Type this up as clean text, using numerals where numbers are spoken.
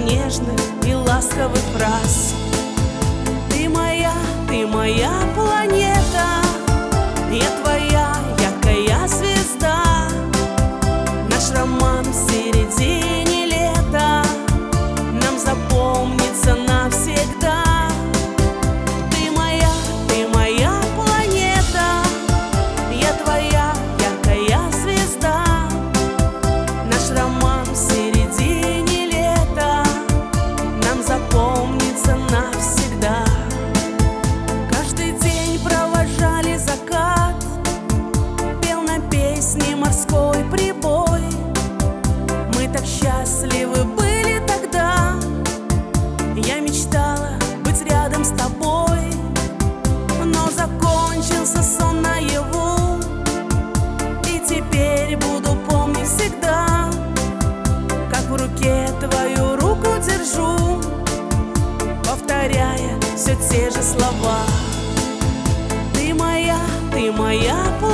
нежных и ласковых фраз. Ты моя планета, я твоя яркая звезда. Наш роман в середине лета нам запомнится навсегда. Ты моя планета, я твоя яркая звезда. Наш роман в середине лета нам запомнится навсегда. Каждый день провожали закат, пел на песне морской прибой. Мы так счастливы были тогда, я мечтала быть рядом с тобой. Но закончился сон наяву, и теперь буду помнить всегда, как в руке твою руку держу, повторяя все те же слова. Ты моя